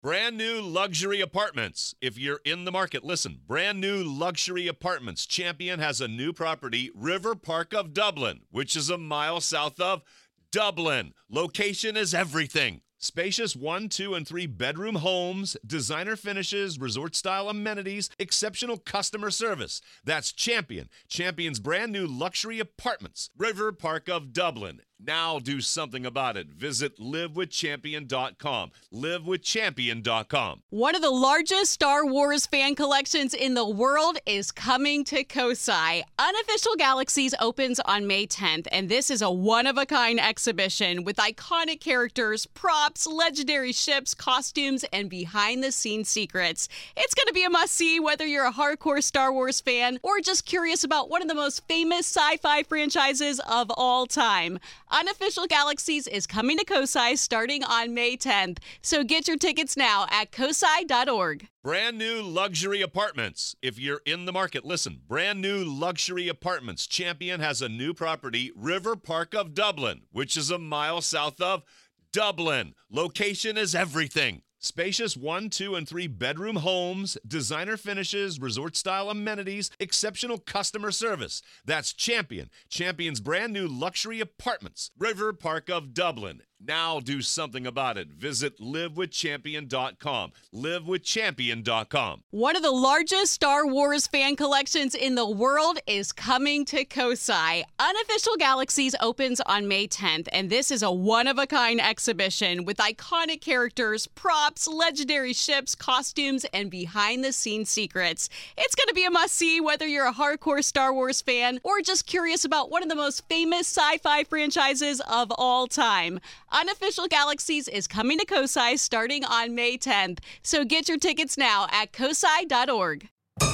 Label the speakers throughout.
Speaker 1: Brand new luxury apartments. If you're in the market, listen. Brand new luxury apartments. Champion has a new property, River Park of Dublin, which is a mile south of Dublin. Location is everything. Spacious 1, 2, and 3 bedroom homes, designer finishes, resort-style amenities, exceptional customer service. That's Champion. Champion's brand new luxury apartments, River Park of Dublin. Now do something about it. Visit livewithchampion.com. Livewithchampion.com.
Speaker 2: One of the largest Star Wars fan collections in the world is coming to Kosai. Unofficial Galaxies opens on May 10th, and this is a one-of-a-kind exhibition with iconic characters, props, legendary ships, costumes, and behind-the-scenes secrets. It's going to be a must-see whether you're a hardcore Star Wars fan or just curious about one of the most famous sci-fi franchises of all time. Unofficial Galaxies is coming to Kosai starting on May 10th, so get your tickets now at kosai.org.
Speaker 1: Brand new luxury apartments. If you're in the market, listen. Brand new luxury apartments. Champion has a new property, River Park of Dublin, which is a mile south of Dublin. Location is everything. Spacious 1, 2, and 3 bedroom homes, designer finishes, resort-style amenities, exceptional customer service. That's Champion. Champion's brand new luxury apartments, River Park of Dublin. Now do something about it. Visit livewithchampion.com. Livewithchampion.com.
Speaker 2: One of the largest Star Wars fan collections in the world is coming to Kosai. Unofficial Galaxies opens on May 10th, and this is a one-of-a-kind exhibition with iconic characters, props, legendary ships, costumes, and behind-the-scenes secrets. It's going to be a must-see whether you're a hardcore Star Wars fan or just curious about one of the most famous sci-fi franchises of all time. Unofficial Galaxies is coming to Kosai starting on May 10th, so get your tickets now at kosai.org.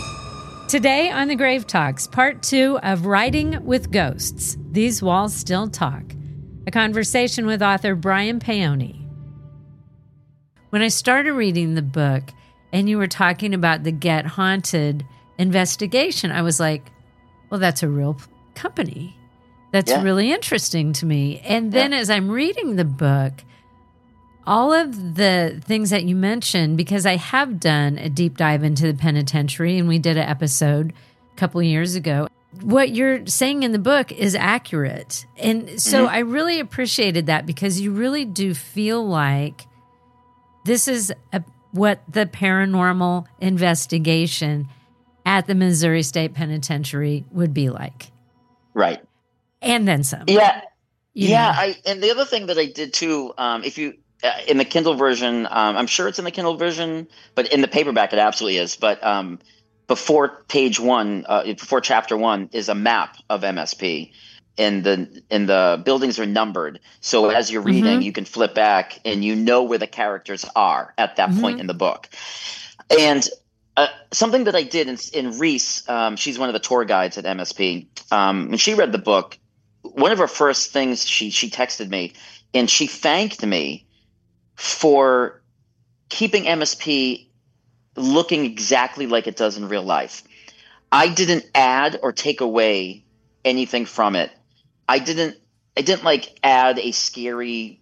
Speaker 3: Today on The Grave Talks, part 2 of Writing with Ghosts, These Walls Still Talk, a conversation with author Brian Paoni. When I started reading the book and you were talking about the Get Haunted investigation, I was like, well, that's a real company. That's really interesting to me. And then as I'm reading the book, all of the things that you mentioned, because I have done a deep dive into the penitentiary, and we did an episode a couple of years ago, what you're saying in the book is accurate. And so I really appreciated that, because you really do feel like this is what the paranormal investigation at the Missouri State Penitentiary would be like.
Speaker 4: Right.
Speaker 3: And then some.
Speaker 4: Yeah.
Speaker 3: You know.
Speaker 4: And the other thing that I did too, if you, in the Kindle version, I'm sure it's in the Kindle version, but in the paperback it absolutely is. But before page 1, before chapter 1 is a map of MSP, and the buildings are numbered. So as you're reading, you can flip back and you know where the characters are at that point in the book. And something that I did in Reese, she's one of the tour guides at MSP. When she read the book, one of her first things she texted me, and she thanked me for keeping MSP looking exactly like it does in real life. I didn't add or take away anything from it. I didn't like add a scary,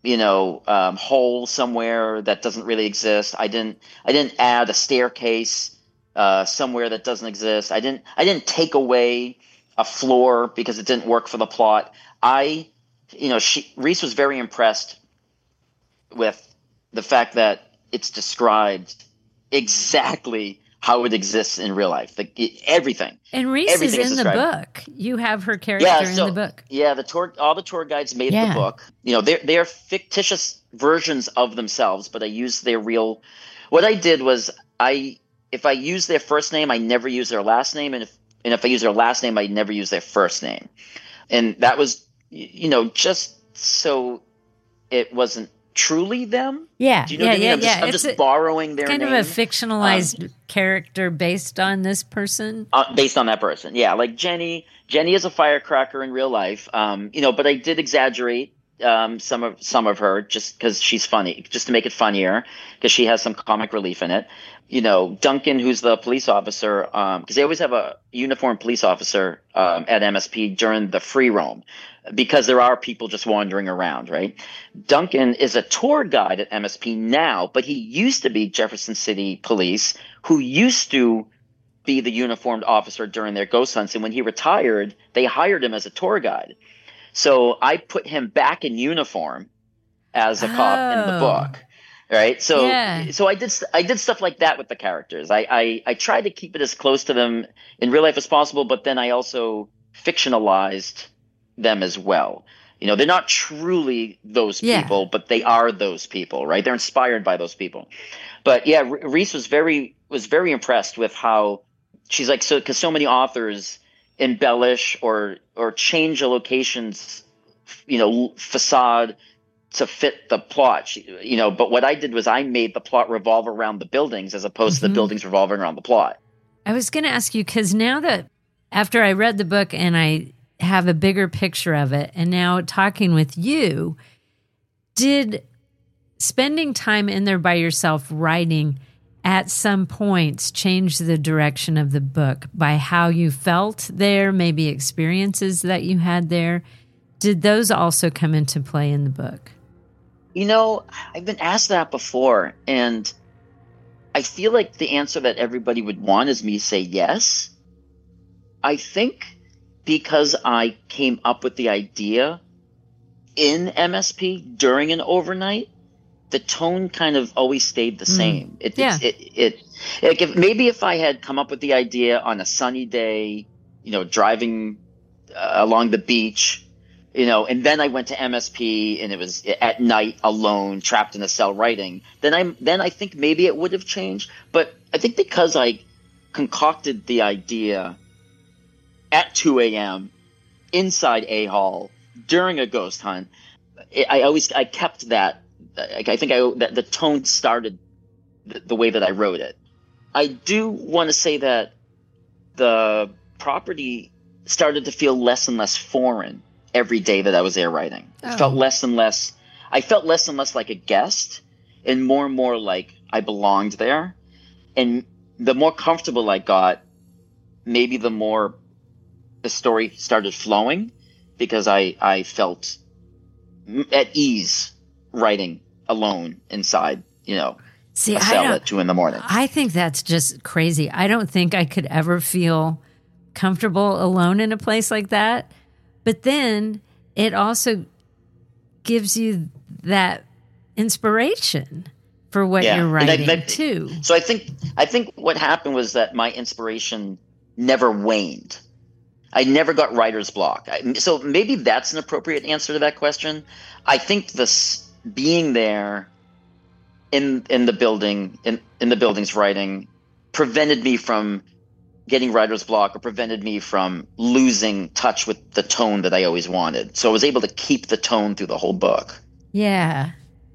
Speaker 4: hole somewhere that doesn't really exist. I didn't add a staircase somewhere that doesn't exist. I didn't take away a floor because it didn't work for the plot. Reese was very impressed with the fact that it's described exactly how it exists in real life. Everything.
Speaker 3: And Reese is in the book. You have her character in the book.
Speaker 4: Yeah, all the tour guides made the book. They're fictitious versions of themselves, but I used their real. What I did was if I use their first name, I never use their last name, and if I use their last name, I never use their first name. And that was, just so it wasn't truly them.
Speaker 3: Yeah.
Speaker 4: Do you know what I mean? I'm just borrowing their name.
Speaker 3: Kind of a fictionalized character based on this person.
Speaker 4: Based on that person. Yeah. Like Jenny is a firecracker in real life. But I did exaggerate some of her just because she's funny, just to make it funnier, because she has some comic relief in it. Duncan, who's the police officer, because they always have a uniformed police officer at MSP during the free roam, because there are people just wandering around, right? Duncan is a tour guide at MSP now, but he used to be Jefferson City Police, who used to be the uniformed officer during their ghost hunts. And when he retired, they hired him as a tour guide. So I put him back in uniform as a cop in the book. Right. So, so I did stuff like that with the characters. I tried to keep it as close to them in real life as possible, but then I also fictionalized them as well. They're not truly those people, but they are those people, right? They're inspired by those people. But yeah, Reese was very impressed with how she's like, because so many authors embellish or change a location's, facade to fit the plot, but what I did was I made the plot revolve around the buildings as opposed to the buildings revolving around the plot.
Speaker 3: I was going to ask you, because now that after I read the book and I have a bigger picture of it, and now talking with you, did spending time in there by yourself writing at some points change the direction of the book by how you felt there, maybe experiences that you had there? Did those also come into play in the book?
Speaker 4: I've been asked that before, and I feel like the answer that everybody would want is me to say yes. I think because I came up with the idea in MSP during an overnight, the tone kind of always stayed the same. Maybe if I had come up with the idea on a sunny day, driving along the beach, and then I went to MSP and it was at night alone, trapped in a cell writing, then I think maybe it would have changed. But I think because I concocted the idea at 2 a.m. inside A Hall during a ghost hunt, I kept that. I think that the tone started the way that I wrote it. I do want to say that the property started to feel less and less foreign every day that I was there writing. It felt less and less. I felt less and less like a guest, and more like I belonged there. And the more comfortable I got, maybe the more the story started flowing, because I felt at ease writing alone inside, a cell at 2 a.m.
Speaker 3: I think that's just crazy. I don't think I could ever feel comfortable alone in a place like that. But then it also gives you that inspiration for what you're writing too.
Speaker 4: So I think what happened was that my inspiration never waned. I never got writer's block. So maybe that's an appropriate answer to that question. I think this being there in the building, in the building's writing, prevented me from getting writer's block, or prevented me from losing touch with the tone that I always wanted. So I was able to keep the tone through the whole book.
Speaker 3: Yeah.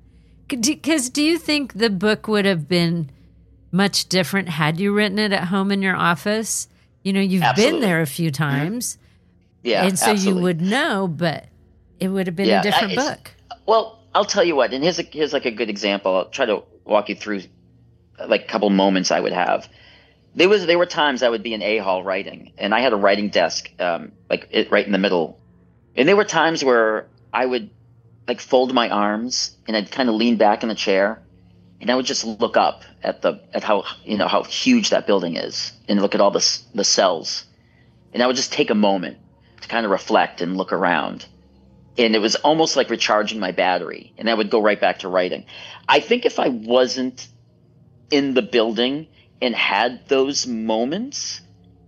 Speaker 3: Because do you think the book would have been much different had you written it at home in your office? You've been there a few times.
Speaker 4: Yeah,
Speaker 3: and so
Speaker 4: absolutely.
Speaker 3: you would know, but it would have been a different book.
Speaker 4: Well, I'll tell you what, and here's like a good example. I'll try to walk you through like a couple moments I would have. There were times I would be in A Hall writing, and I had a writing desk right in the middle. And there were times where I would like fold my arms and I'd kind of lean back in the chair, and I would just look up at how huge that building is, and look at all the cells. And I would just take a moment to kind of reflect and look around. And it was almost like recharging my battery, and I would go right back to writing. I think if I wasn't in the building and had those moments,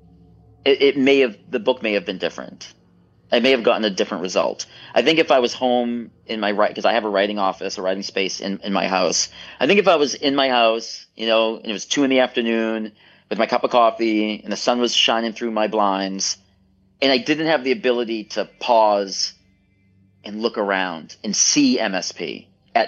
Speaker 4: the book may have been different. I may have gotten a different result. I think if I was home in my because I have a writing office, a writing space in my house. I think if I was in my house, and it was 2 p.m. with my cup of coffee and the sun was shining through my blinds, and I didn't have the ability to pause and look around and see MSP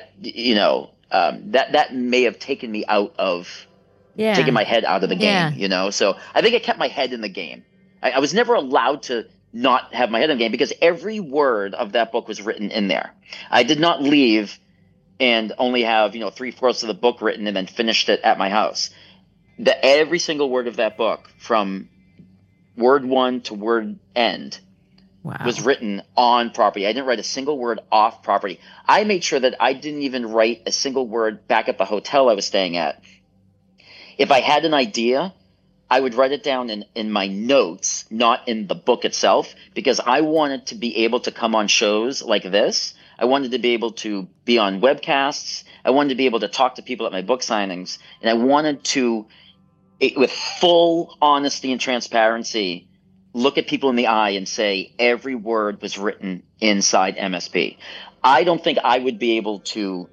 Speaker 4: that may have taken me out of taking my head out of the game, So I think I kept my head in the game. I was never allowed to not have my head in the game because every word of that book was written in there. I did not leave and only have, 3/4 of the book written and then finished it at my house. Every single word of that book, from word one to word end, was written on property. I didn't write a single word off property. I made sure that I didn't even write a single word back at the hotel I was staying at. If I had an idea, I would write it down in my notes, not in the book itself, because I wanted to be able to come on shows like this. I wanted to be able to be on webcasts. I wanted to be able to talk to people at my book signings. And I wanted to, with full honesty and transparency, look at people in the eye and say every word was written inside MSP. I don't think I would be able to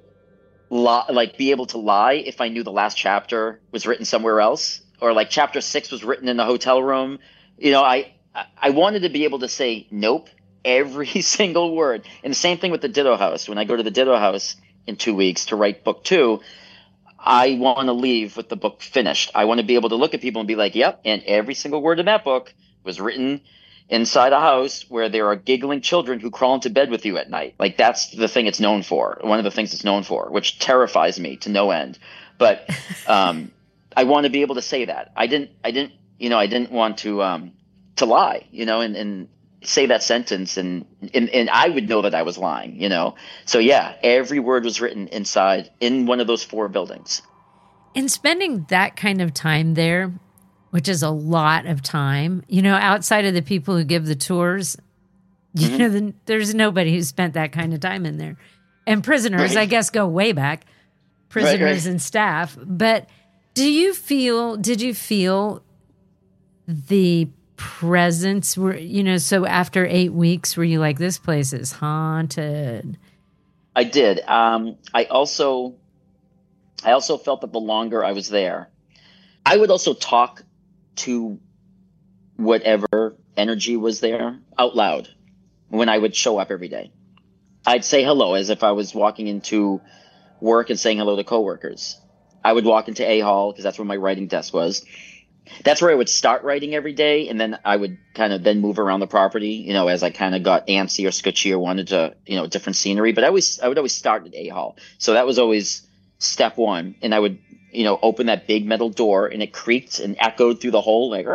Speaker 4: lie if I knew the last chapter was written somewhere else, or like chapter 6 was written in the hotel room. I wanted to be able to say nope, every single word. And the same thing with the Ditto House. When I go to the Ditto House in 2 weeks to write book 2, I want to leave with the book finished. I want to be able to look at people and be like, yep, and every single word in that book was written inside a house where there are giggling children who crawl into bed with you at night. Like, that's the thing it's known for. One of the things it's known for, which terrifies me to no end. But I want to be able to say that. I didn't want to lie, and say that sentence and I would know that I was lying, So yeah, every word was written inside in one of those 4 buildings.
Speaker 3: In spending that kind of time there, which is a lot of time, outside of the people who give the tours, there's nobody who spent that kind of time in there. And prisoners, I guess, go way back, prisoners and staff. But did you feel the presence so after 8 weeks, were you like, this place is haunted?
Speaker 4: I did. I also felt that the longer I was there, I would also talk to whatever energy was there out loud when I would show up every day. I'd say hello as if I was walking into work and saying hello to coworkers. I would walk into A Hall because that's where my writing desk was. That's where I would start writing every day, and then I would kind of then move around the property, as I kind of got antsy or sketchy or wanted to, different scenery. But I would always start at A Hall. So that was always step one. And I would, open that big metal door, and it creaked and echoed through the hole like,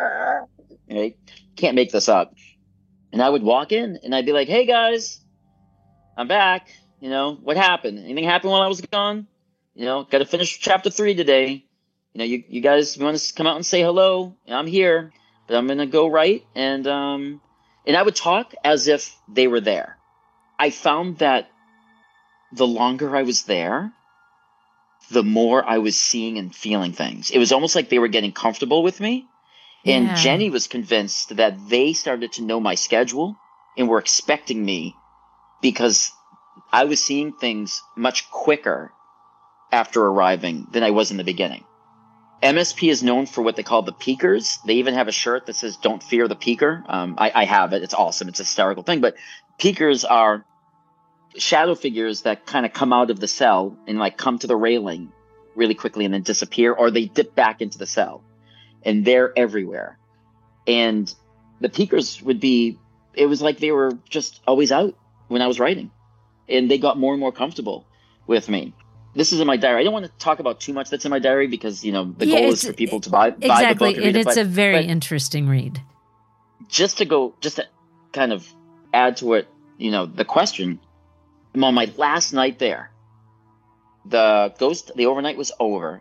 Speaker 4: can't make this up. And I would walk in, and I'd be like, hey guys, I'm back. What happened? Anything happened while I was gone? Got to finish chapter 3 today. You guys want to come out and say hello? I'm here, but I'm going to go write. And I would talk as if they were there. I found that the longer I was there, the more I was seeing and feeling things. It was almost like they were getting comfortable with me. And
Speaker 3: Yeah.
Speaker 4: Jenny was convinced that they started to know my schedule and were expecting me because I was seeing things much quicker after arriving than I was in the beginning. MSP is known for what they call the peekers. They even have a shirt that says, "Don't fear the peeker." I have it. It's awesome. It's a hysterical thing. But peekers are shadow figures that kind of come out of the cell and like come to the railing really quickly and then disappear, or they dip back into the cell. And they're everywhere. And the peekers it was like they were just always out when I was writing. And they got more and more comfortable with me. This is in my diary. I don't want to talk about too much that's in my diary because, the goal is for people to buy the book.
Speaker 3: Exactly.
Speaker 4: And read
Speaker 3: It's
Speaker 4: it.
Speaker 3: a very
Speaker 4: But
Speaker 3: interesting read.
Speaker 4: just to kind of add to it, the question, on my last night there, the overnight was over.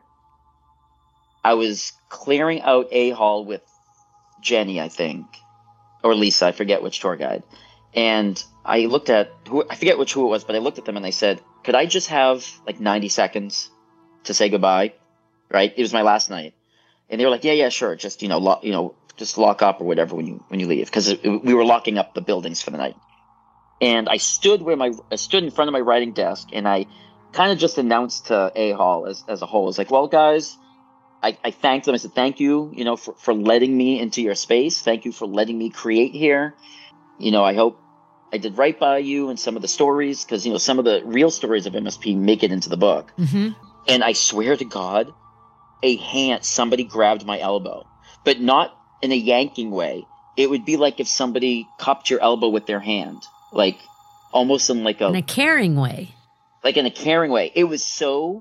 Speaker 4: I was clearing out A Hall with Jenny, I think, or Lisa, I forget which tour guide. And I looked at I forget who it was, but I looked at them and I said, could I just have like 90 seconds to say goodbye? Right? It was my last night. And they were like, yeah, sure. Just, just lock up or whatever when you leave. Cause we were locking up the buildings for the night. And I stood in front of my writing desk and I kind of just announced to A Hall as a whole. I was like, well, guys, I thanked them. I said, thank you, for letting me into your space. Thank you for letting me create here. I hope I did right by you and some of the stories because, some of the real stories of MSP make it into the book.
Speaker 3: Mm-hmm.
Speaker 4: And I swear to God, somebody grabbed my elbow, but not in a yanking way. it would be like if somebody cupped your elbow with their hand, like almost in like
Speaker 3: in a caring way.
Speaker 4: Like in a caring way. It was so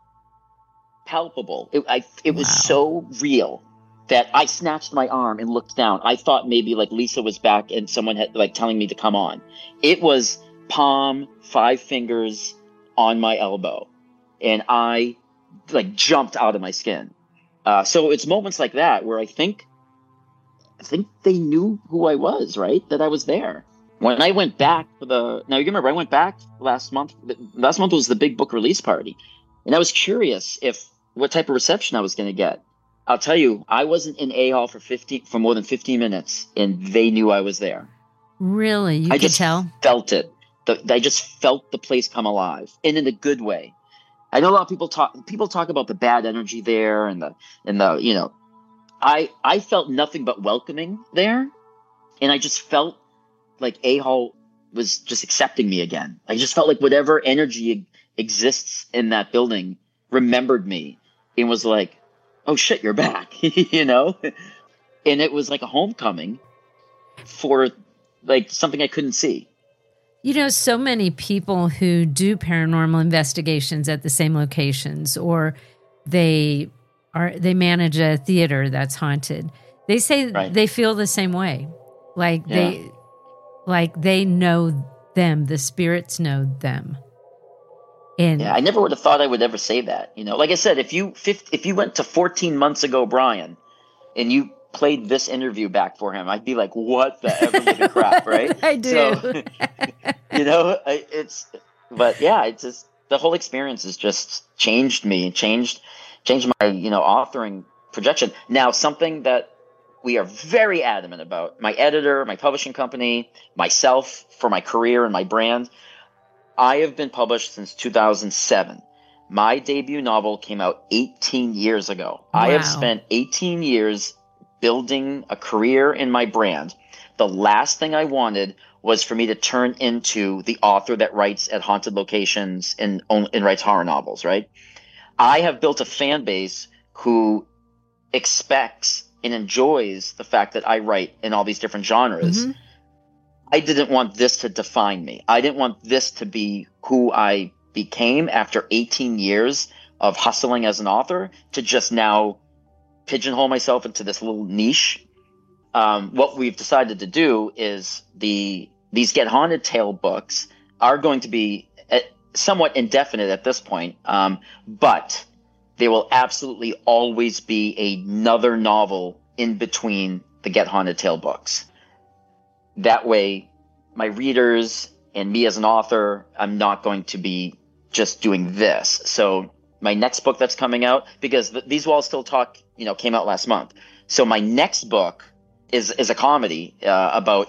Speaker 4: palpable. It was so real that I snatched my arm and looked down. I thought maybe like Lisa was back and someone had like telling me to come on. It was palm, 5 fingers on my elbow, and I like jumped out of my skin. So it's moments like that where I think they knew who I was, right? That I was there. When I went back now you remember I went back last month. Last month was the big book release party, and I was curious what type of reception I was going to get. I'll tell you, I wasn't in A Hall for more than 15 minutes, and they knew I was there.
Speaker 3: Really? You could tell?
Speaker 4: Felt it. I just felt the place come alive, and in a good way. I know a lot of people talk about the bad energy there and the you know, I felt nothing but welcoming there, and I just felt like A Hall was just accepting me again. I just felt like whatever energy exists in that building remembered me and was like, oh shit, you're back, you know? And it was like a homecoming for like something I couldn't see.
Speaker 3: You know, so many people who do paranormal investigations at the same locations, or they manage a theater that's haunted, they say they feel the same way. Like they know them, the spirits know them. And
Speaker 4: I never would have thought I would ever say that. You know, like I said, if you went to 14 months ago, Brian, and you played this interview back for him, I'd be like, what the ever living crap, right?
Speaker 3: I do.
Speaker 4: So, you know, it's just the whole experience has just changed me, changed my, you know, authoring projection. Now, something that we are very adamant about, my editor, my publishing company, myself, for my career and my brand, I have been published since 2007. My debut novel came out 18 years ago. Wow. I have spent 18 years building a career in my brand. The last thing I wanted was for me to turn into the author that writes at haunted locations and writes horror novels, right? I have built a fan base who expects and enjoys the fact that I write in all these different genres. Mm-hmm. I didn't want this to define me. I didn't want this to be who I became after 18 years of hustling as an author, to just now pigeonhole myself into this little niche. What we've decided to do is these Get Haunted Tale books are going to be somewhat indefinite at this point, but there will absolutely always be another novel in between the Get Haunted Tale books. That way, my readers and me as an author, I'm not going to be just doing this. So my next book that's coming out, because These Walls Still Talk, you know, came out last month. So my next book is a comedy about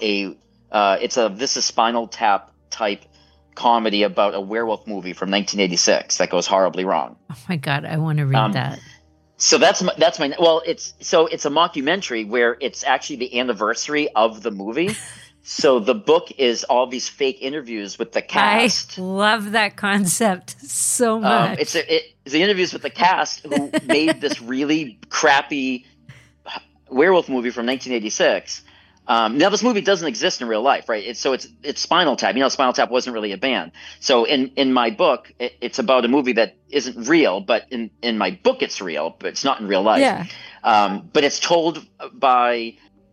Speaker 4: this is Spinal Tap type comedy about a werewolf movie from 1986 that goes horribly wrong.
Speaker 3: Oh my God, I want to read that.
Speaker 4: So that's my it's a mockumentary where it's actually the anniversary of the movie. So the book is all these fake interviews with the cast.
Speaker 3: I love that concept so much.
Speaker 4: It's the interviews with the cast who made this really crappy werewolf movie from 1986. Now this movie doesn't exist in real life, right? It's Spinal Tap. You know, Spinal Tap wasn't really a band. So in my book, it's about a movie that isn't real, but in my book it's real, but it's not in real life.
Speaker 3: Yeah.
Speaker 4: But it's told through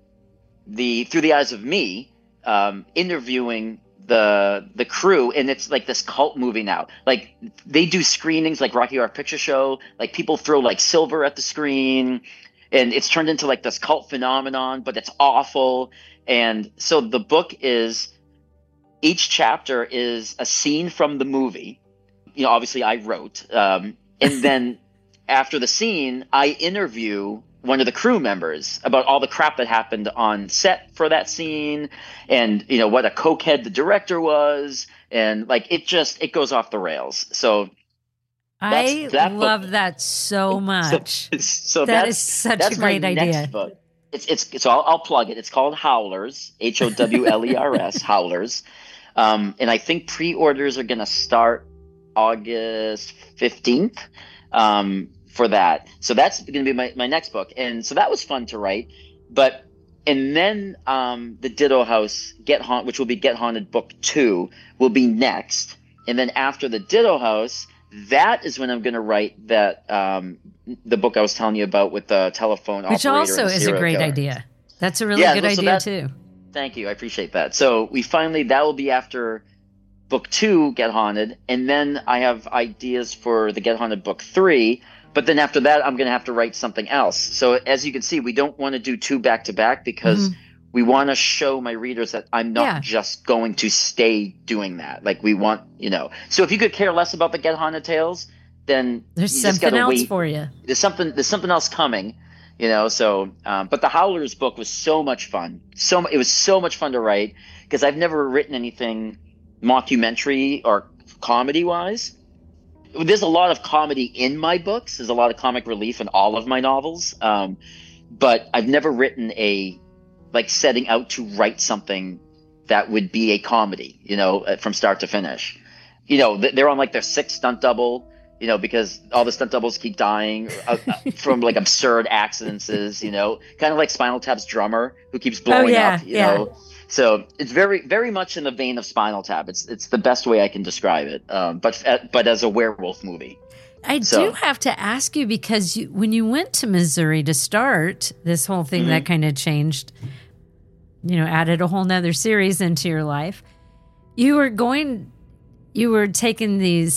Speaker 4: the eyes of me, interviewing the crew, and it's like this cult movie now. Like they do screenings like Rocky Horror Picture Show. Like people throw like silver at the screen. And it's turned into like this cult phenomenon, but it's awful. And so the book is, each chapter is a scene from the movie. You know, obviously I wrote. And then after the scene, I interview one of the crew members about all the crap that happened on set for that scene, and, you know, what a cokehead the director was. And like, it goes off the rails. So
Speaker 3: I love that so much.
Speaker 4: So
Speaker 3: that is such a great idea.
Speaker 4: Next book. So I'll plug it. It's called Howlers, Howlers, Howlers. And I think pre-orders are going to start August 15th for that. So that's going to be my next book. And so that was fun to write. But And then the Ditto House, which will be Get Haunted Book 2, will be next. And then after the Ditto House, that is when I'm going to write that the book I was telling you about with the telephone operator.
Speaker 3: Which also is a great idea. That's a really good idea too.
Speaker 4: Thank you. I appreciate that. So that will be after Book 2, Get Haunted. And then I have ideas for the Get Haunted Book 3. But then after that, I'm going to have to write something else. So as you can see, we don't want to do 2 back-to-back because we want to show my readers that I'm not just going to stay doing that. Like we want, So if you could care less about the Get Haunted tales, then
Speaker 3: there's something else for you.
Speaker 4: There's something else coming, So, but the Howlers book was so much fun. It was so much fun to write because I've never written anything mockumentary or comedy-wise. There's a lot of comedy in my books. There's a lot of comic relief in all of my novels. But I've never written setting out to write something that would be a comedy, from start to finish. They're on their 6th stunt double, because all the stunt doubles keep dying from absurd accidents, kind of like Spinal Tap's drummer who keeps blowing up, know. So it's very, very much in the vein of Spinal Tap. It's the best way I can describe it. But as a werewolf movie.
Speaker 3: I do have to ask you because when you went to Missouri to start this whole thing that kind of changed, added a whole nother series into your life. You were taking these,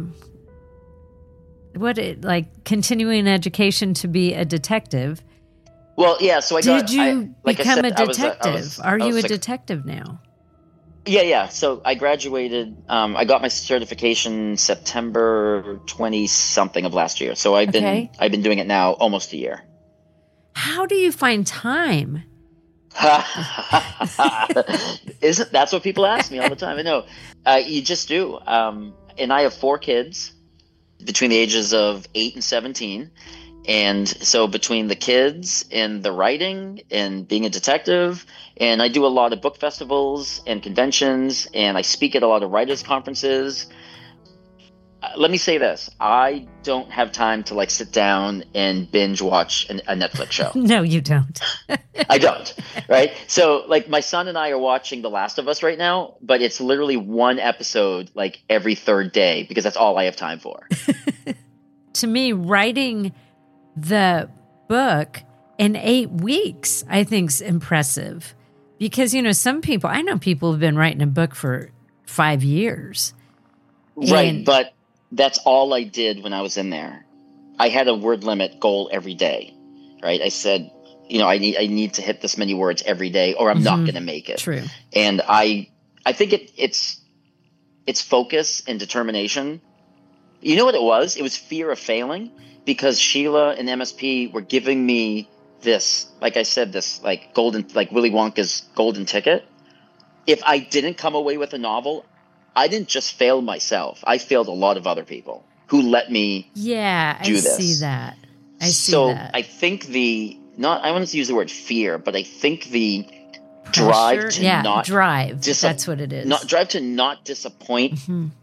Speaker 3: continuing education to be a detective.
Speaker 4: Well, yeah. So
Speaker 3: Did you become a detective? Are you a detective now?
Speaker 4: Yeah. So I graduated. I got my certification September 20-something of last year. So I've been doing it now almost a year.
Speaker 3: How do you find time?
Speaker 4: That's what people ask me all the time. I know. You just do. And I have 4 kids between the ages of 8 and 17. And so between the kids and the writing and being a detective, and I do a lot of book festivals and conventions, and I speak at a lot of writers' conferences. Let me say this. I don't have time to sit down and binge watch a Netflix show.
Speaker 3: No, you don't.
Speaker 4: I don't. Right. So my son and I are watching The Last of Us right now, but it's literally 1 episode every 3rd day because that's all I have time for.
Speaker 3: To me, writing the book in 8 weeks, I think is impressive because, some people, I know people have been writing a book for 5 years.
Speaker 4: Right. But that's all I did when I was in there. I had a word limit goal every day, right? I said, I need to hit this many words every day or I'm not going to make it.
Speaker 3: True.
Speaker 4: And I think it's focus and determination. You know what it was? It was fear of failing. Because Sheila and MSP were giving me this, like I said, this golden, Willy Wonka's golden ticket. If I didn't come away with a novel, I didn't just fail myself. I failed a lot of other people who let me do this.
Speaker 3: I see that.
Speaker 4: I think I want to use the word fear, but I think the drive to not
Speaker 3: drive. That's what it is.
Speaker 4: Drive to not disappoint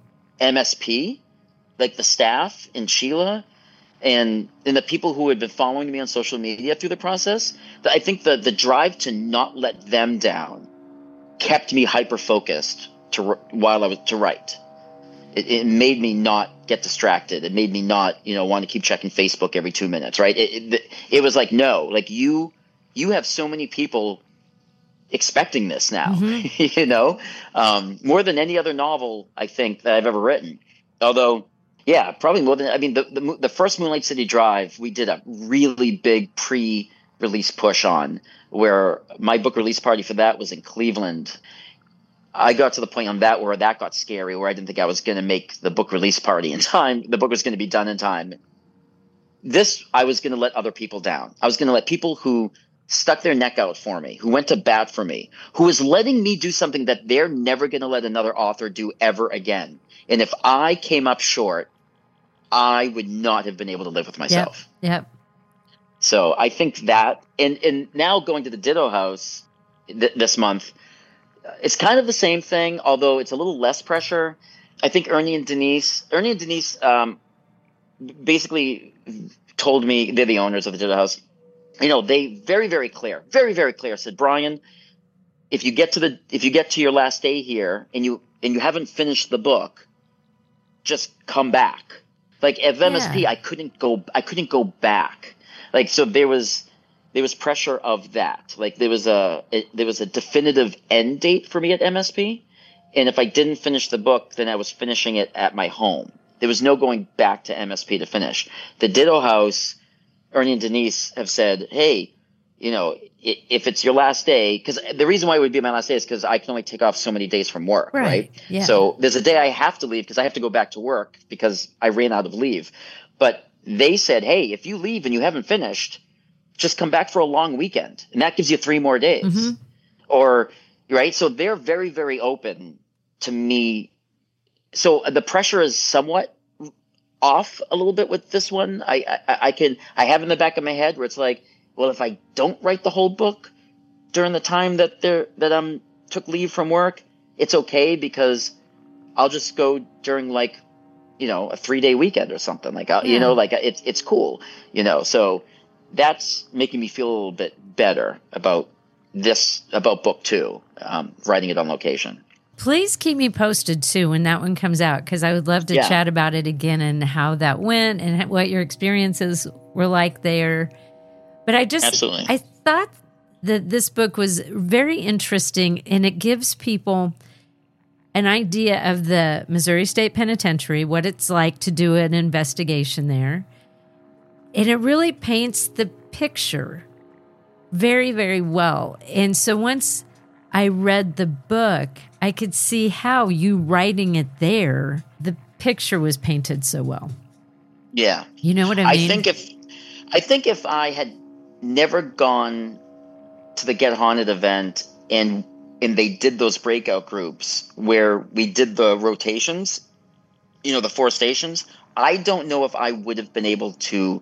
Speaker 4: MSP, the staff and Sheila. And the people who had been following me on social media through the process, I think the drive to not let them down kept me hyper-focused while I was to write. It made me not get distracted. It made me not, want to keep checking Facebook every 2 minutes, right? It was no, you have so many people expecting this now, more than any other novel, I think, that I've ever written. Although... yeah, probably more than the first Moonlight City Drive, we did a really big pre-release push on where my book release party for that was in Cleveland. I got to the point on that where that got scary, where I didn't think I was going to make the book release party in time. The book was going to be done in time. This, I was going to let other people down. I was going to let people who stuck their neck out for me, who went to bat for me, who was letting me do something that they're never going to let another author do ever again. And if I came up short, I would not have been able to live with myself.
Speaker 3: Yep.
Speaker 4: So I think that, and now going to the Ditto House this month, it's kind of the same thing, although it's a little less pressure. I think Ernie and Denise basically told me, they're the owners of the Ditto House, they very, very clear, very, very clear said, Brian, if you get to your last day here and you haven't finished the book, just come back. Like at MSP, I couldn't go back. Like, so there was pressure of that. Like there was a definitive end date for me at MSP. And if I didn't finish the book, then I was finishing it at my home. There was no going back to MSP to finish. The Ditto House, Ernie and Denise have said, hey, if it's your last day, because the reason why it would be my last day is because I can only take off so many days from work, right?
Speaker 3: Yeah.
Speaker 4: So there's a day I have to leave because I have to go back to work because I ran out of leave. But they said, hey, if you leave and you haven't finished, just come back for a long weekend. And that gives you 3 more days. Mm-hmm. Or, right? So they're very, very open to me. So the pressure is somewhat off a little bit with this one. I have in the back of my head where it's like, well, if I don't write the whole book during the time that took leave from work, it's okay because I'll just go during a 3-day weekend or something it's cool, so that's making me feel a little bit better about book 2, writing it on location.
Speaker 3: Please keep me posted too when that one comes out, because I would love to chat about it again and how that went and what your experiences were like there. But I thought that this book was very interesting, and it gives people an idea of the Missouri State Penitentiary, what it's like to do an investigation there. And it really paints the picture very, very well. And so once I read the book, I could see how you writing it there, the picture was painted so well.
Speaker 4: Yeah.
Speaker 3: You know what I mean?
Speaker 4: I think if I had never gone to the Get Haunted event and they did those breakout groups where we did the rotations, the 4 stations, I don't know if I would have been able to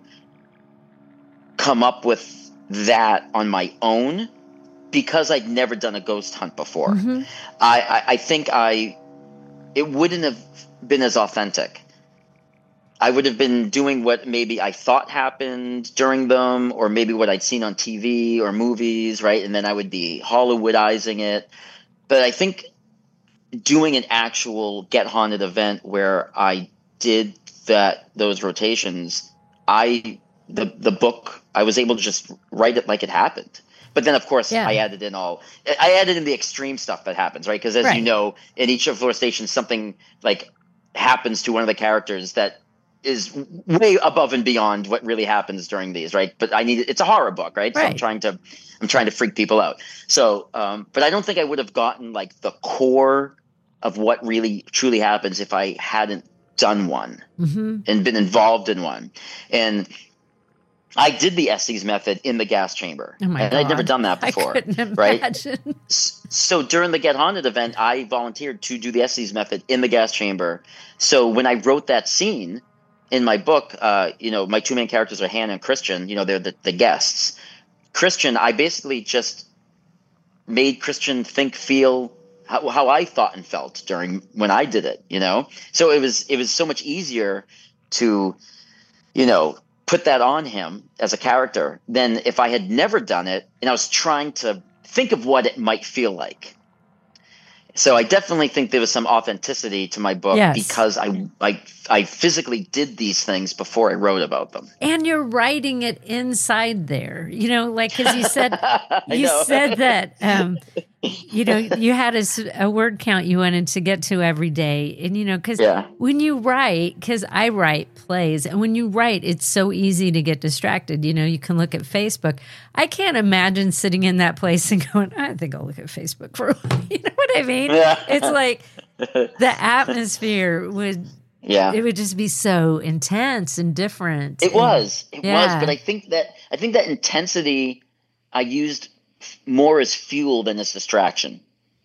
Speaker 4: come up with that on my own because I'd never done a ghost hunt before. Mm-hmm. I think it wouldn't have been as authentic. I would have been doing what maybe I thought happened during them, or maybe what I'd seen on TV or movies, right? And then I would be Hollywoodizing it. But I think doing an actual Get Haunted event where I did those rotations, the book, I was able to just write it like it happened. But then, of course, I added in the extreme stuff that happens, right? Because as you know, in each of 4 stations, something like happens to one of the characters that is way above and beyond what really happens during these, right? But it's a horror book, right? So I'm trying to freak people out. So, but I don't think I would have gotten like the core of what really truly happens if I hadn't done one and been involved in one. And I did the Estes method in the gas chamber. Oh my God. I'd never done that before. I couldn't imagine. Right? So during the Get Haunted event, I volunteered to do the Estes method in the gas chamber. So when I wrote that scene in my book, my 2 main characters are Hannah and Christian. They're the guests. Christian, I basically just made Christian feel how I thought and felt when I did it. So it was so much easier to, put that on him as a character than if I had never done it and I was trying to think of what it might feel like. So I definitely think there was some authenticity to my book because I physically did these things before I wrote about them.
Speaker 3: And you're writing it inside there, because you said said that you had a word count you wanted to get to every day, and because when you write, because I write plays, and when you write, it's so easy to get distracted. You can look at Facebook. I can't imagine sitting in that place and going, I think I'll look at Facebook for a while. You know what I mean? Yeah. It's like the atmosphere would. Yeah, it would just be so intense and different.
Speaker 4: It was, but I think that intensity I used more as fuel than as distraction.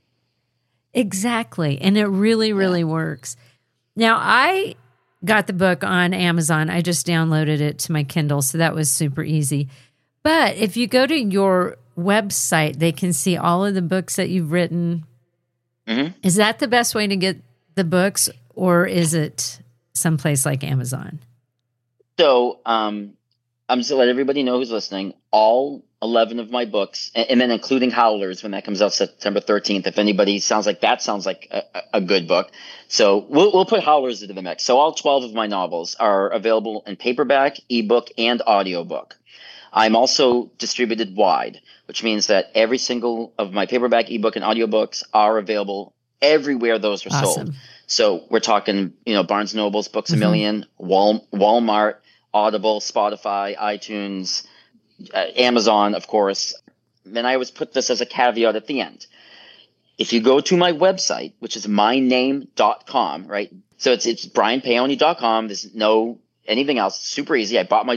Speaker 3: Exactly, and it really, really works. Now, I got the book on Amazon. I just downloaded it to my Kindle, so that was super easy. But if you go to your website, they can see all of the books that you've written. Mm-hmm. Is that the best way to get the books? Or is it someplace like Amazon?
Speaker 4: So I'm just to let everybody know who's listening, all 11 of my books, and then including Howlers when that comes out September 13th. If anybody sounds like a good book. So we'll put Howlers into the mix. So all 12 of my novels are available in paperback, ebook, and audiobook. I'm also distributed wide, which means that every single of my paperback, ebook, and audiobooks are available everywhere those are sold. So we're talking, Barnes & Noble's, Books A Million, Walmart, Audible, Spotify, iTunes, Amazon, of course. And I always put this as a caveat at the end. If you go to my website, which is myname.com, right? So it's brianpaone.com. There's no anything else. It's super easy. I bought my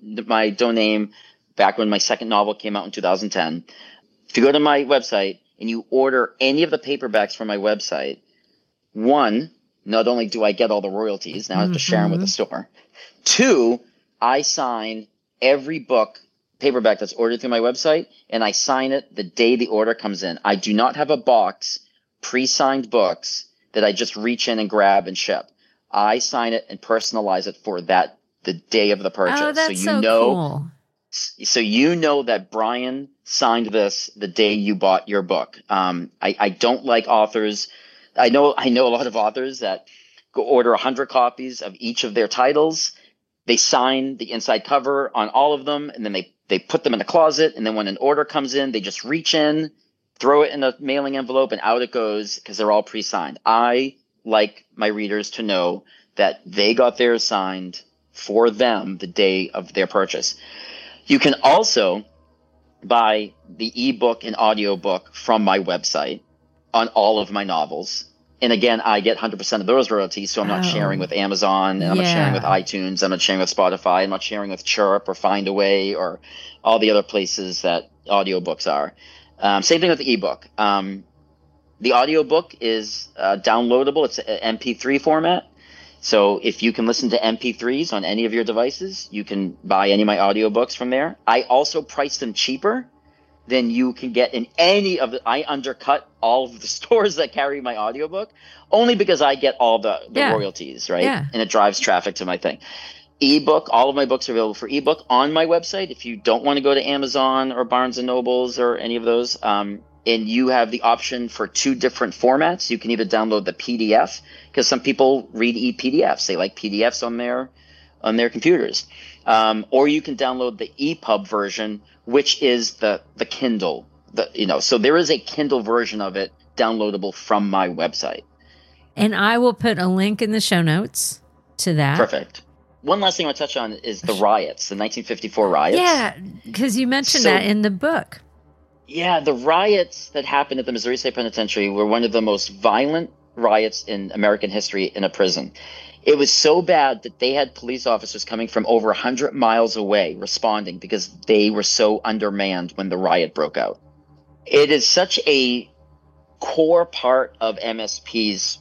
Speaker 4: domain back when my second novel came out in 2010. If you go to my website and you order any of the paperbacks from my website, one, not only do I get all the royalties, now I have to share them with the store. Two, I sign every book paperback that's ordered through my website, and I sign it the day the order comes in. I do not have a box, pre-signed books that I just reach in and grab and ship. I sign it and personalize it for the day of the purchase.
Speaker 3: Oh, that's so cool.
Speaker 4: So you know that Brian signed this the day you bought your book. I don't like authors. I know a lot of authors that go order 100 copies of each of their titles. They sign the inside cover on all of them, and then they put them in the closet. And then when an order comes in, they just reach in, throw it in a mailing envelope, and out it goes because they're all pre-signed. I like my readers to know that they got theirs signed for them the day of their purchase. You can also buy the ebook and audiobook from my website on all of my novels. And again, I get 100% of those royalties, so I'm not sharing with Amazon, and I'm not sharing with iTunes, I'm not sharing with Spotify, I'm not sharing with Chirp or Findaway or all the other places that audiobooks are. Same thing with the ebook. The audiobook is downloadable. It's an MP3 format. So if you can listen to MP3s on any of your devices, you can buy any of my audiobooks from there. I also price them cheaper than you can get in any of I undercut all of the stores that carry my audiobook only because I get all the royalties, right? Yeah. And it drives traffic to my thing. Ebook, all of my books are available for ebook on my website. If you don't want to go to Amazon or Barnes & Nobles or any of those, and you have the option for 2 different formats. You can either download the PDF, because some people read PDFs. They like PDFs on their computers. Or you can download the EPUB version, which is the Kindle. So there is a Kindle version of it downloadable from my website.
Speaker 3: And I will put a link in the show notes to that.
Speaker 4: Perfect. One last thing I want to touch on is the riots, the 1954 riots.
Speaker 3: Yeah, because you mentioned that in the book.
Speaker 4: Yeah, the riots that happened at the Missouri State Penitentiary were one of the most violent riots in American history in a prison. It was so bad that they had police officers coming from over 100 miles away responding because they were so undermanned when the riot broke out. It is such a core part of MSP's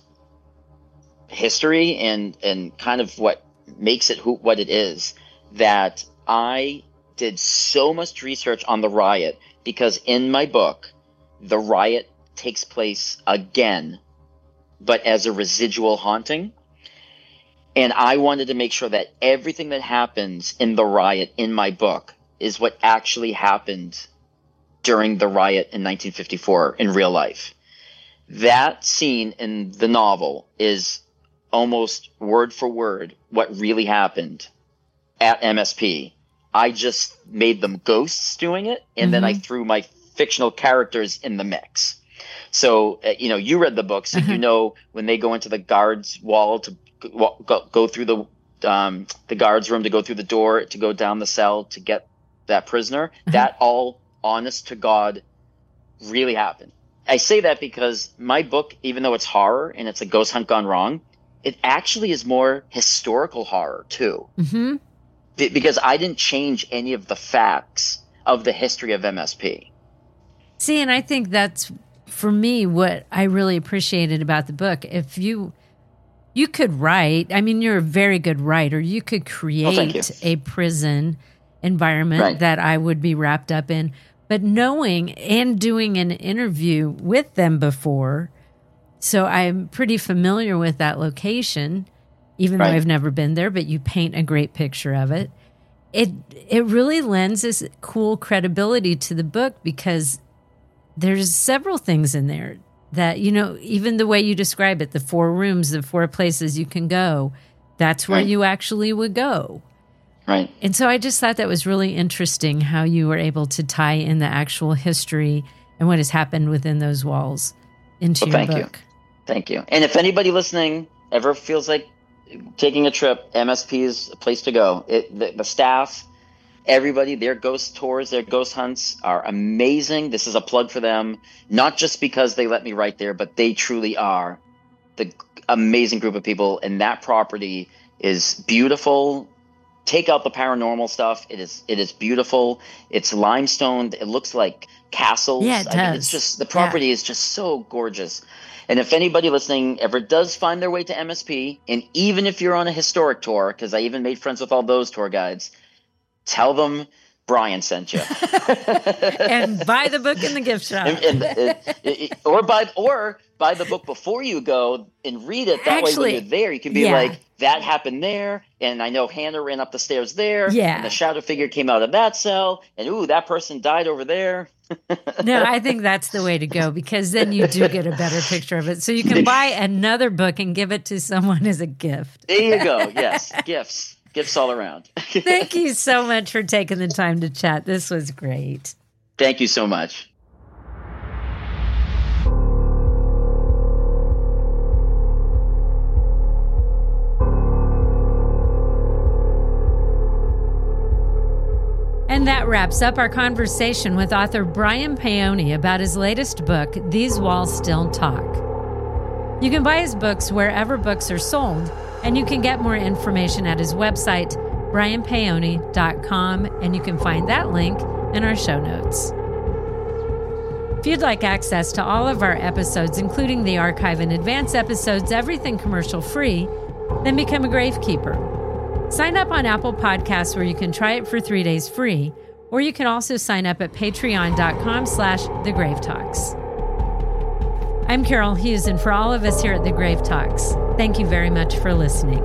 Speaker 4: history and kind of what makes it what it is that I did so much research on the riot, because in my book, the riot takes place again, but as a residual haunting. And I wanted to make sure that everything that happens in the riot in my book is what actually happened during the riot in 1954 in real life. That scene in the novel is almost word for word what really happened at MSP. I just made them ghosts doing it, and then I threw my fictional characters in the mix. So, you read the book, so you know when they go into the guards' wall to go through the guards' room, to go through the door, to go down the cell to get that prisoner, that all, honest to God, really happened. I say that because my book, even though it's horror and it's a ghost hunt gone wrong, it actually is more historical horror, too. Mm-hmm. Because I didn't change any of the facts of the history of MSP.
Speaker 3: See, and I think that's, for me, what I really appreciated about the book. If you could write, I mean, you're a very good writer. You could create a prison environment that I would be wrapped up in. But knowing and doing an interview with them before, so I'm pretty familiar with that location, even though I've never been there, but you paint a great picture of it. it really lends this cool credibility to the book because there's several things in there that, even the way you describe it, the 4 rooms, the 4 places you can go, that's where you actually would go.
Speaker 4: Right.
Speaker 3: And so I just thought that was really interesting how you were able to tie in the actual history and what has happened within those walls into your book.
Speaker 4: Thank you. And if anybody listening ever feels like taking a trip, MSP is a place to go. The staff, everybody, their ghost tours, their ghost hunts are amazing. This is a plug for them, not just because they let me write there, but they truly are the amazing group of people. And that property is beautiful. Take out the paranormal stuff. It is beautiful. It's limestone. It looks like castles.
Speaker 3: Yeah, it does.
Speaker 4: I mean, it's just, the property is just so gorgeous. And if anybody listening ever does find their way to MSP, and even if you're on a historic tour, because I even made friends with all those tour guides, tell them Brian sent you.
Speaker 3: And buy the book in the gift shop.
Speaker 4: Or buy the book before you go and read it. That way when you're there, you can be like, that happened there, and I know Hannah ran up the stairs there, and the shadow figure came out of that cell, and ooh, that person died over there.
Speaker 3: No, I think that's the way to go, because then you do get a better picture of it. So you can buy another book and give it to someone as a gift.
Speaker 4: There you go. Yes, gifts all around.
Speaker 3: Thank you so much for taking the time to chat. This was great.
Speaker 4: Thank you so much.
Speaker 3: And that wraps up our conversation with author Brian Paoni about his latest book, These Walls Still Talk. You can buy his books wherever books are sold, and you can get more information at his website, brianpaoni.com, and you can find that link in our show notes. If you'd like access to all of our episodes, including the archive and advance episodes, everything commercial free, then become a Gravekeeper. Sign up on Apple Podcasts where you can try it for 3 days free, or you can also sign up at patreon.com/thegravetalks. I'm Carol Hughes, and for all of us here at The Grave Talks, thank you very much for listening.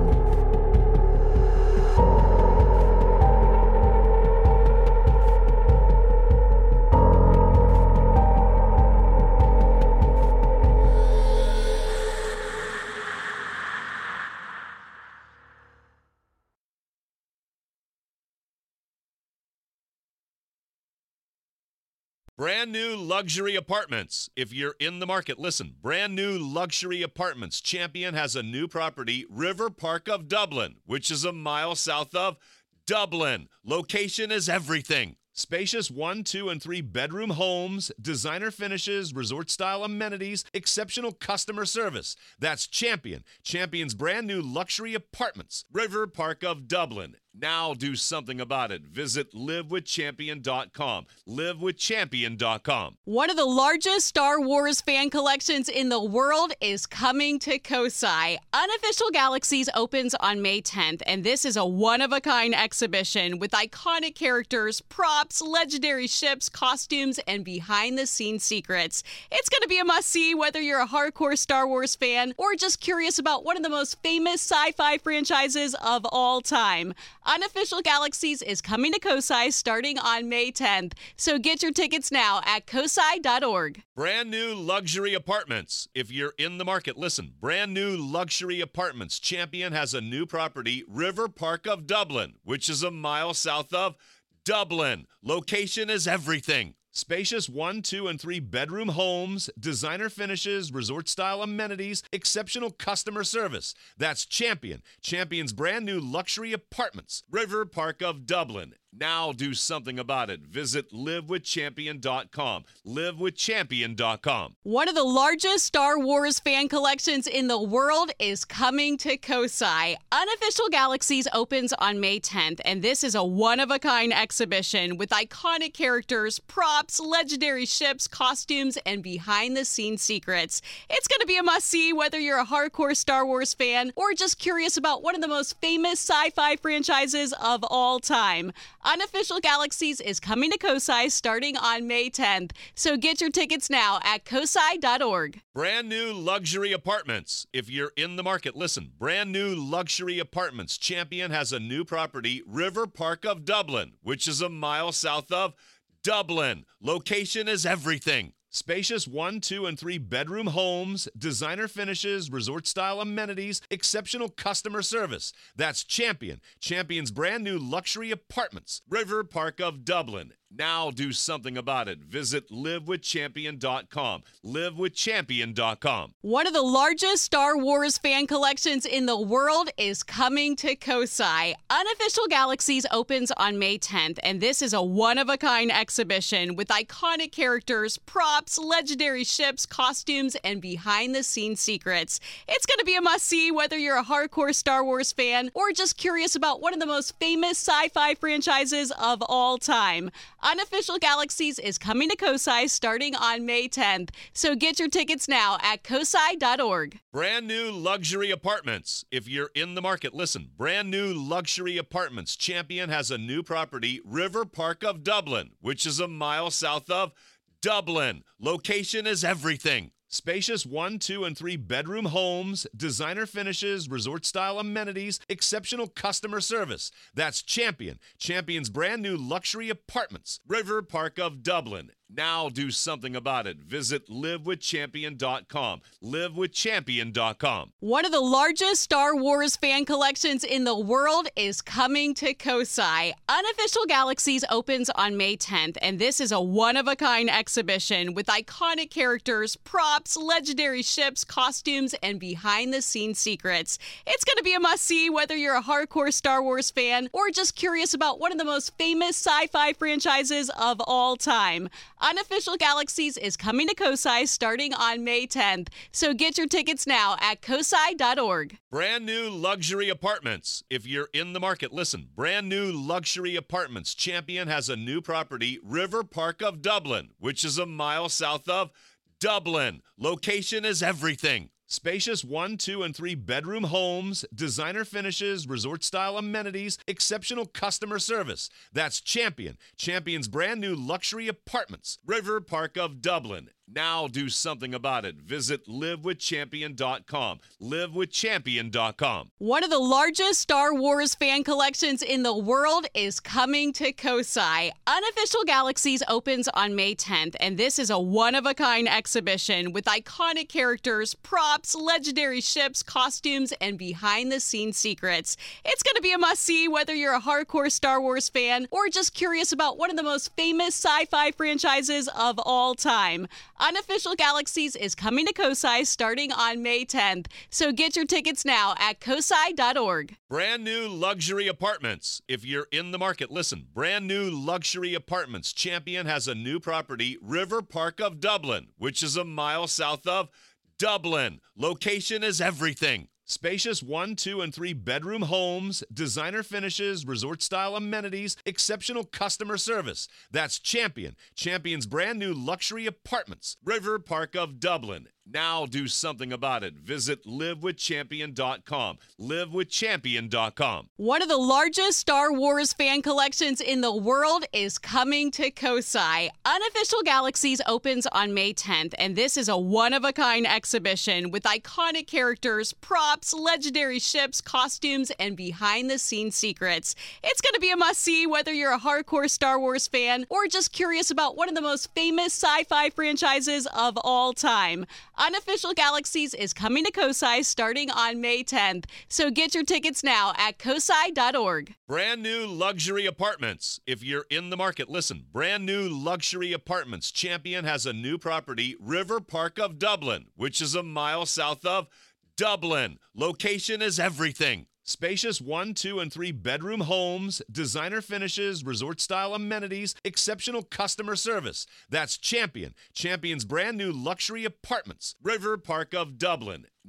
Speaker 1: Brand new luxury apartments. If you're in the market, listen. Brand new luxury apartments. Champion has a new property, River Park of Dublin, which is a mile south of Dublin. Location is everything. Spacious 1, 2, and 3 bedroom homes, designer finishes, resort-style amenities, exceptional customer service. That's Champion. Champion's brand new luxury apartments, River Park of Dublin. Now do something about it. Visit livewithchampion.com. Livewithchampion.com.
Speaker 2: One of the largest Star Wars fan collections in the world is coming to Kosai. Unofficial Galaxies opens on May 10th, and this is a one-of-a-kind exhibition with iconic characters, props, legendary ships, costumes, and behind-the-scenes secrets. It's going to be a must-see whether you're a hardcore Star Wars fan or just curious about one of the most famous sci-fi franchises of all time. Unofficial Galaxies is coming to Kosai starting on May 10th, so get your tickets now at kosai.org.
Speaker 1: Brand new luxury apartments. If you're in the market, listen. Brand new luxury apartments. Champion has a new property, River Park of Dublin, which is a mile south of Dublin. Location is everything. Spacious 1, 2, and 3 bedroom homes, designer finishes, resort-style amenities, exceptional customer service. That's Champion. Champion's brand new luxury apartments, River Park of Dublin. Now do something about it. Visit livewithchampion.com. Livewithchampion.com.
Speaker 2: One of the largest Star Wars fan collections in the world is coming to Kosai. Unofficial Galaxies opens on May 10th, and this is a one-of-a-kind exhibition with iconic characters, props, legendary ships, costumes, and behind-the-scenes secrets. It's going to be a must-see whether you're a hardcore Star Wars fan or just curious about one of the most famous sci-fi franchises of all time. Unofficial Galaxies is coming to COSI starting on May 10th, so get your tickets now at cosi.org.
Speaker 1: Brand new luxury apartments. If you're in the market, listen. Brand new luxury apartments. Champion has a new property, River Park of Dublin, which is a mile south of Dublin. Location is everything. Spacious 1, 2, and 3 bedroom homes, designer finishes, resort-style amenities, exceptional customer service. That's Champion. Champion's brand new luxury apartments. River Park of Dublin. Now do something about it. Visit livewithchampion.com. Livewithchampion.com.
Speaker 2: One of the largest Star Wars fan collections in the world is coming to COSI. Unofficial Galaxies opens on May 10th, and this is a one-of-a-kind exhibition with iconic characters, props, legendary ships, costumes, and behind-the-scenes secrets. It's going to be a must-see whether you're a hardcore Star Wars fan or just curious about one of the most famous sci-fi franchises of all time. Unofficial Galaxies is coming to COSI starting on May 10th, so get your tickets now at cosi.org.
Speaker 1: Brand new luxury apartments. If you're in the market, listen. Brand new luxury apartments. Champion has a new property, River Park of Dublin, which is a mile south of Dublin. Location is everything. Spacious 1, 2, and 3 bedroom homes, designer finishes, resort-style amenities, exceptional customer service. That's Champion. Champion's brand new luxury apartments. River Park of Dublin. Now do something about it. Visit livewithchampion.com. Livewithchampion.com.
Speaker 2: One of the largest Star Wars fan collections in the world is coming to COSI. Unofficial Galaxies opens on May 10th, and this is a one-of-a-kind exhibition with iconic characters, props, legendary ships, costumes, and behind-the-scenes secrets. It's going to be a must-see whether you're a hardcore Star Wars fan or just curious about one of the most famous sci-fi franchises of all time. Unofficial Galaxies is coming to COSI starting on May 10th, so get your tickets now at cosi.org.
Speaker 1: Brand new luxury apartments. If you're in the market, listen. Brand new luxury apartments. Champion has a new property, River Park of Dublin, which is a mile south of Dublin. Location is everything. Spacious 1, 2, and 3 bedroom homes, designer finishes, resort-style amenities, exceptional customer service. That's Champion. Champion's brand new luxury apartments. River Park of Dublin. Now do something about it. Visit livewithchampion.com. Livewithchampion.com.
Speaker 2: One of the largest Star Wars fan collections in the world is coming to COSI. Unofficial Galaxies opens on May 10th, and this is a one-of-a-kind exhibition with iconic characters, props, legendary ships, costumes, and behind-the-scenes secrets. It's going to be a must-see whether you're a hardcore Star Wars fan or just curious about one of the most famous sci-fi franchises of all time. Unofficial Galaxies is coming to COSI starting on May 10th, so get your tickets now at cosi.org.
Speaker 1: Brand new luxury apartments. If you're in the market, listen. Brand new luxury apartments. Champion has a new property, River Park of Dublin, which is a mile south of Dublin. Location is everything. Spacious 1, 2, and 3 bedroom homes, designer finishes, resort-style amenities, exceptional customer service. That's Champion. Champion's brand new luxury apartments. River Park of Dublin. Now do something about it. Visit livewithchampion.com. Livewithchampion.com.
Speaker 2: One of the largest Star Wars fan collections in the world is coming to COSI. Unofficial Galaxies opens on May 10th, and this is a one-of-a-kind exhibition with iconic characters, props, legendary ships, costumes, and behind-the-scenes secrets. It's going to be a must-see whether you're a hardcore Star Wars fan or just curious about one of the most famous sci-fi franchises of all time. Unofficial Galaxies is coming to COSI starting on May 10th, so get your tickets now at cosi.org.
Speaker 1: Brand new luxury apartments. If you're in the market, listen. Brand new luxury apartments. Champion has a new property, River Park of Dublin, which is a mile south of Dublin. Location is everything. Spacious 1, 2, and 3 bedroom homes, designer finishes, resort-style amenities, exceptional customer service. That's Champion. Champion's brand new luxury apartments. River Park of Dublin.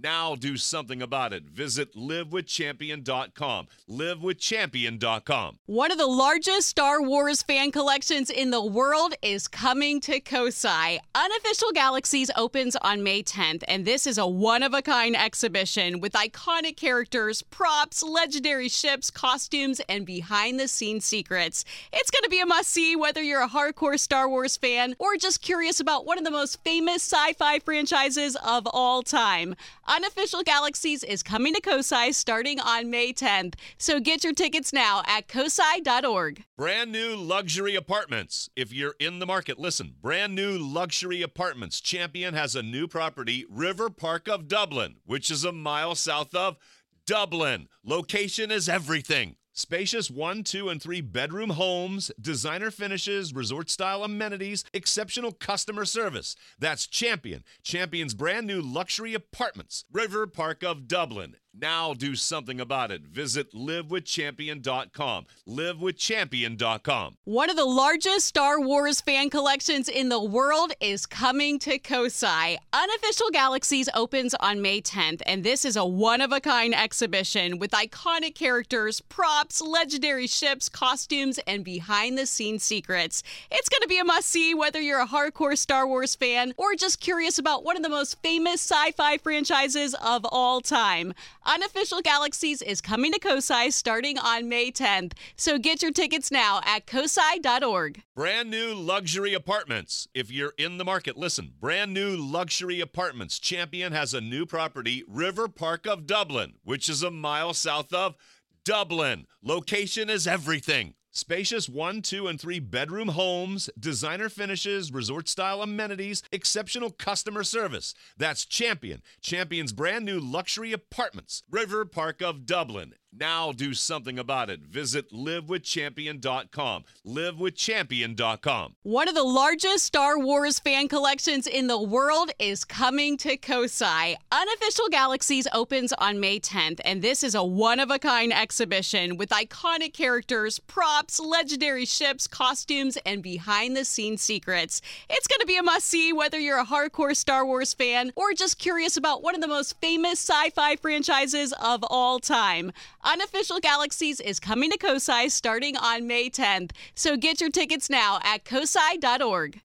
Speaker 1: Now do something about it. Visit livewithchampion.com. Livewithchampion.com.
Speaker 2: One of the largest Star Wars fan collections in the world is coming to Kosai. Unofficial Galaxies opens on May 10th, and this is a one-of-a-kind exhibition with iconic characters, props, legendary ships, costumes, and behind-the-scenes secrets. It's going to be a must-see whether you're a hardcore Star Wars fan or just curious about one of the most famous sci-fi franchises of all time. Unofficial Galaxies is coming to Kosai starting on May 10th, so get your tickets now at kosai.org.
Speaker 1: Brand new luxury apartments. If you're in the market, listen. Brand new luxury apartments. Champion has a new property, River Park of Dublin, which is a mile south of Dublin. Location is everything. Spacious 1, 2, and 3 bedroom homes, designer finishes, resort-style amenities, exceptional customer service. That's Champion. Champion's brand new luxury apartments. River Park of Dublin. Now do something about it. Visit livewithchampion.com. Livewithchampion.com.
Speaker 2: One of the largest Star Wars fan collections in the world is coming to Kosai. Unofficial Galaxies opens on May 10th, and this is a one-of-a-kind exhibition with iconic characters, props, legendary ships, costumes, and behind-the-scenes secrets. It's going to be a must-see whether you're a hardcore Star Wars fan or just curious about one of the most famous sci-fi franchises of all time. Unofficial Galaxies is coming to Kosai starting on May 10th, so get your tickets now at kosai.org.
Speaker 1: Brand new luxury apartments. If you're in the market, listen. Brand new luxury apartments. Champion has a new property, River Park of Dublin, which is a mile south of Dublin. Location is everything. Spacious 1, 2, and 3 bedroom homes, designer finishes, resort-style amenities, exceptional customer service. That's Champion. Champion's brand new luxury apartments. River Park of Dublin. Now do something about it. Visit livewithchampion.com. Livewithchampion.com.
Speaker 2: One of the largest Star Wars fan collections in the world is coming to Kosai. Unofficial Galaxies opens on May 10th, and this is a one-of-a-kind exhibition with iconic characters, props, legendary ships, costumes, and behind-the-scenes secrets. It's going to be a must-see whether you're a hardcore Star Wars fan or just curious about one of the most famous sci-fi franchises of all time. Unofficial Galaxies is coming to Kosai starting on May 10th, so get your tickets now at kosai.org.